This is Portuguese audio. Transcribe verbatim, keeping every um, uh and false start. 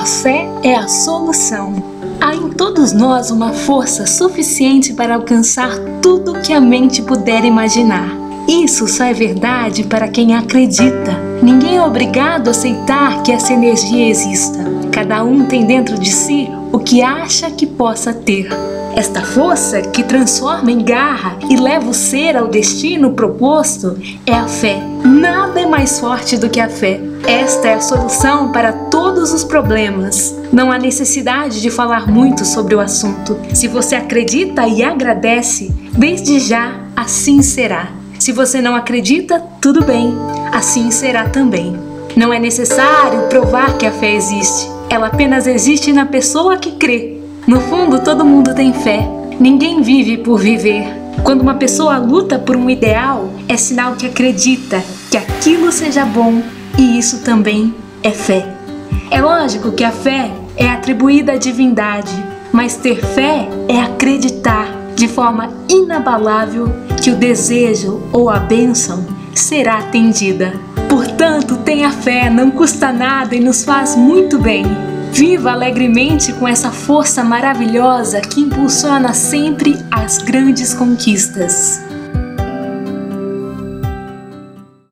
A fé é a solução. Há em todos nós uma força suficiente para alcançar tudo que a mente puder imaginar. Isso só é verdade para quem acredita. Ninguém é obrigado a aceitar que essa energia exista. Cada um tem dentro de si o que acha que possa ter. Esta força que transforma em garra e leva o ser ao destino proposto é a fé. Nada é mais forte do que a fé. Esta é a solução para todos os problemas. Não há necessidade de falar muito sobre o assunto. Se você acredita e agradece, desde já assim será. Se você não acredita, tudo bem, assim será também. Não é necessário provar que a fé existe. Ela apenas existe na pessoa que crê. No fundo, todo mundo tem fé. Ninguém vive por viver. Quando uma pessoa luta por um ideal, é sinal que acredita que aquilo seja bom, e isso também é fé. É lógico que a fé é atribuída à divindade, mas ter fé é acreditar de forma inabalável que o desejo ou a bênção será atendida. Portanto, tenha fé, não custa nada e nos faz muito bem. Viva alegremente com essa força maravilhosa que impulsiona sempre as grandes conquistas.